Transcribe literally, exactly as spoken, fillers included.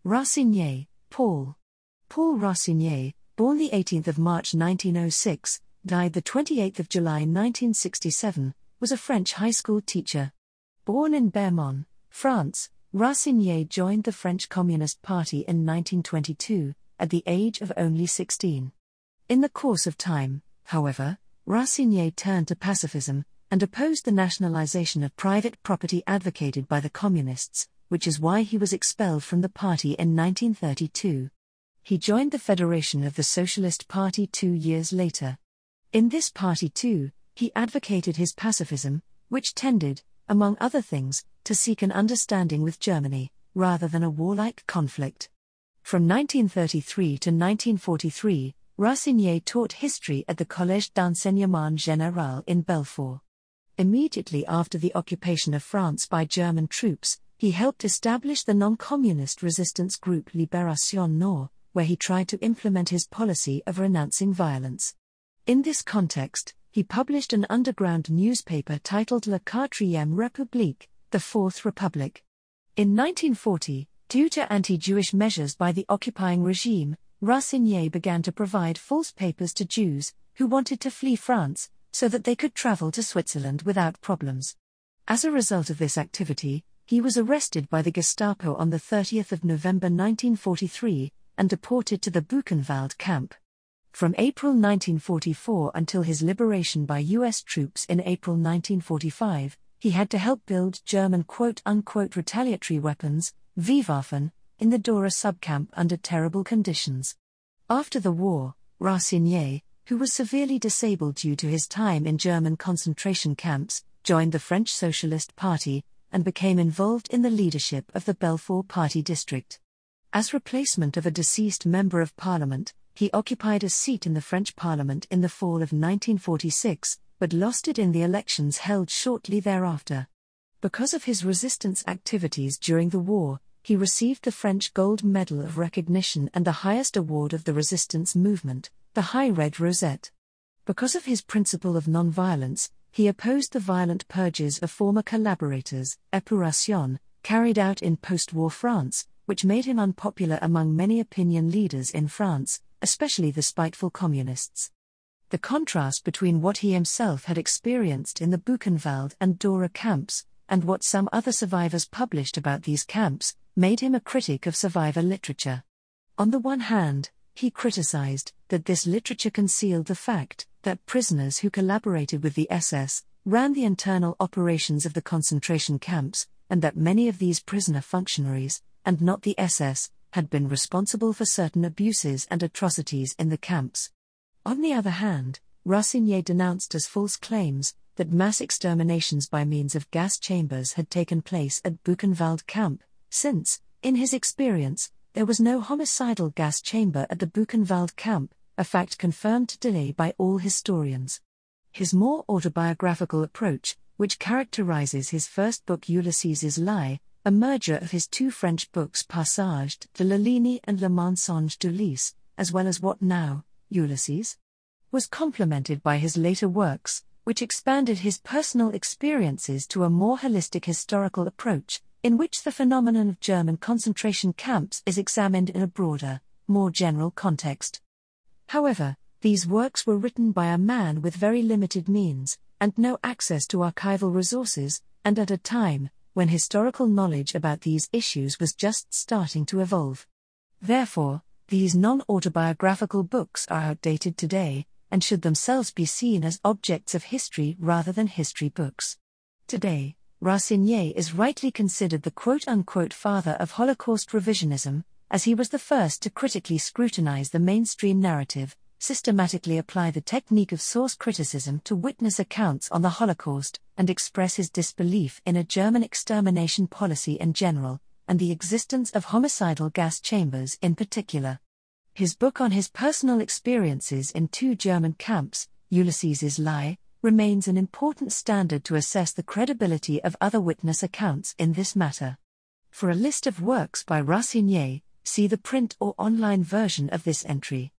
Racinier, Paul. Paul Racinier, born the eighteenth of March nineteen oh six, died the twenty-eighth of July nineteen sixty-seven, was a French high school teacher. Born in Bermond, France, Racinier joined the French Communist Party in nineteen twenty-two, at the age of only sixteen. In the course of time, however, Racinier turned to pacifism, and opposed the nationalization of private property advocated by the Communists, which is why he was expelled from the party in nineteen thirty-two. He joined the Federation of the Socialist Party two years later. In this party too, he advocated his pacifism, which tended, among other things, to seek an understanding with Germany, rather than a warlike conflict. From nineteen thirty-three to nineteen forty-three, Racinier taught history at the Collège d'Enseignement Général in Belfort. Immediately after the occupation of France by German troops, he helped establish the non-communist resistance group Libération Nord, where he tried to implement his policy of renouncing violence. In this context, he published an underground newspaper titled La Quatrième République, the Fourth Republic. In nineteen forty, due to anti-Jewish measures by the occupying regime, Racinier began to provide false papers to Jews who wanted to flee France, so that they could travel to Switzerland without problems. As a result of this activity, he was arrested by the Gestapo on the thirtieth of November nineteen forty-three, and deported to the Buchenwald camp. From April nineteen forty-four until his liberation by U S troops in April nineteen forty-five, he had to help build German quote-unquote retaliatory weapons, V-Waffen, in the Dora subcamp under terrible conditions. After the war, Racinier, who was severely disabled due to his time in German concentration camps, joined the French Socialist Party, and became involved in the leadership of the Belfort Party district. As replacement of a deceased member of parliament, he occupied a seat in the French parliament in the fall of nineteen forty-six, but lost it in the elections held shortly thereafter. Because of his resistance activities during the war, he received the French Gold Medal of Recognition and the highest award of the resistance movement, the High Red Rosette. Because of his principle of nonviolence, he opposed the violent purges of former collaborators, épuration, carried out in post-war France, which made him unpopular among many opinion leaders in France, especially the spiteful communists. The contrast between what he himself had experienced in the Buchenwald and Dora camps, and what some other survivors published about these camps, made him a critic of survivor literature. On the one hand, he criticized that this literature concealed the fact that prisoners who collaborated with the S S ran the internal operations of the concentration camps, and that many of these prisoner functionaries, and not the S S, had been responsible for certain abuses and atrocities in the camps. On the other hand, Racinier denounced as false claims that mass exterminations by means of gas chambers had taken place at Buchenwald camp, since, in his experience, there was no homicidal gas chamber at the Buchenwald camp, a fact confirmed today by all historians. His more autobiographical approach, which characterizes his first book Ulysses's Lie, a merger of his two French books Passage de la Ligne and Le Mensonge d'Ulysse, as well as What Now, Ulysses? Was complemented by his later works, which expanded his personal experiences to a more holistic historical approach, in which the phenomenon of German concentration camps is examined in a broader, more general context. However, these works were written by a man with very limited means, and no access to archival resources, and at a time when historical knowledge about these issues was just starting to evolve. Therefore, these non-autobiographical books are outdated today, and should themselves be seen as objects of history rather than history books. Today, Racinier is rightly considered the quote-unquote father of Holocaust revisionism, as he was the first to critically scrutinize the mainstream narrative, systematically apply the technique of source criticism to witness accounts on the Holocaust, and express his disbelief in a German extermination policy in general, and the existence of homicidal gas chambers in particular. His book on his personal experiences in two German camps, Ulysses's Lie, remains an important standard to assess the credibility of other witness accounts in this matter. For a list of works by Racinier, see the print or online version of this entry.